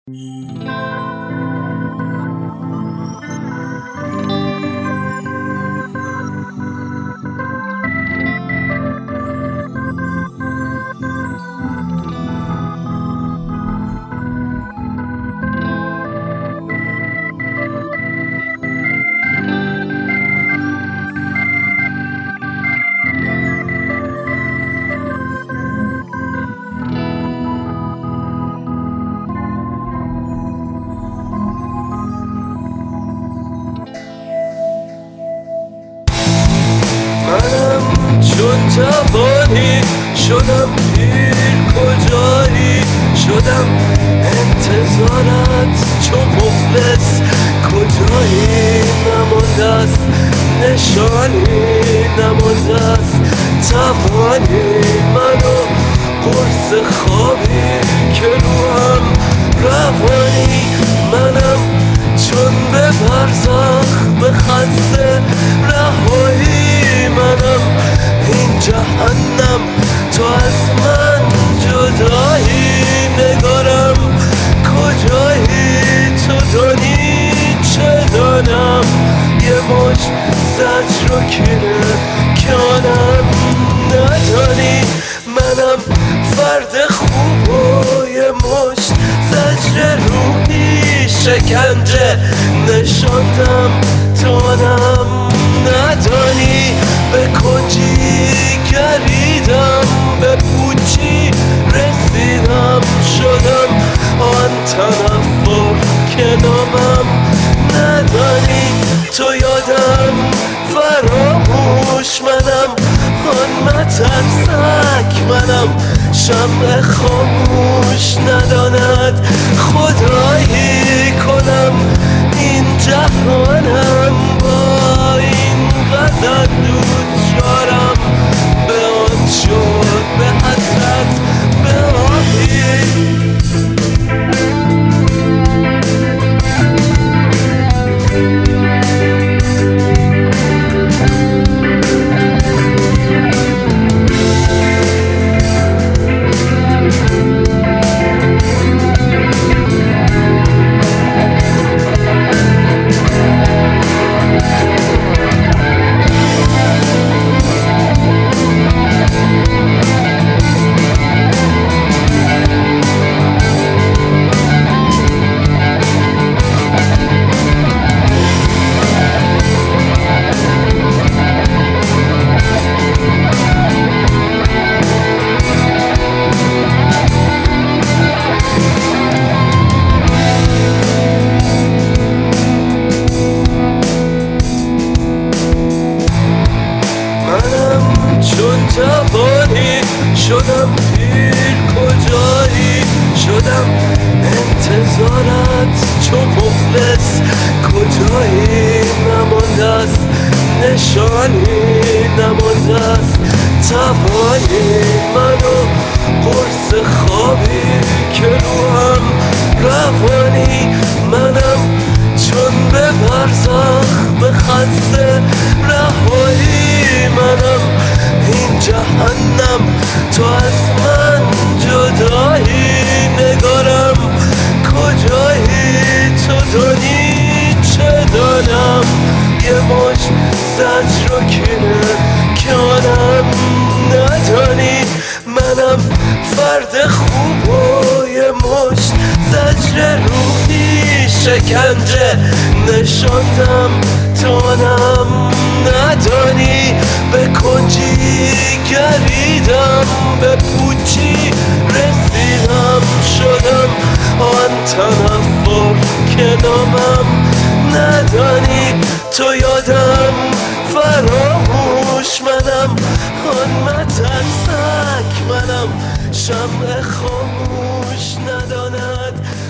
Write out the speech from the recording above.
چون جوانی شدم پیر کجایی شدم انتظارت چون مفلس کجایی نمانده است نشانی نمانده است توانی منو قرص خوابی که روحم روانی منم چون به برزخ به خسته رهایی منم این جهنم تو از من جدایی نگارم کجایی تو دانی چه دانم یه مش زجر و کینه کانم ندانی منم فرد خوب و یه مش زجر روحی شکنجه نشاندم تانم ندانی به کنجی گریدم به پوچی رسیدم شدم آن تنفر که نامم ندانی تو یادم فراموش منم آن مترسک منم شمع خاموش نداند خدایی کنم این جهانم با این غزل دود شارم به آن شد به حسرت به آهی چون جوانی شدم پیر کجایی شدم انتظارت چون مفلس کجایی نمانده است نشانی نمانده است توانی منو قرص خوابی که روحم روانی منم چون به برزخ به خسته رهایی منم این جهنم تو از من جدایی نگارم کجایی تو دانی چه دانم یه مش زجر و کینه کانم ندانی منم فرد خوب و یه مش زجر روحی شکنجه نشاندم تانم ندانی به کنجی گریدم به پوچی رسیدم شدم آن تنفر که نامم ندانی تو یادم فراموش منم آن مترسک منم شمع خاموش نداند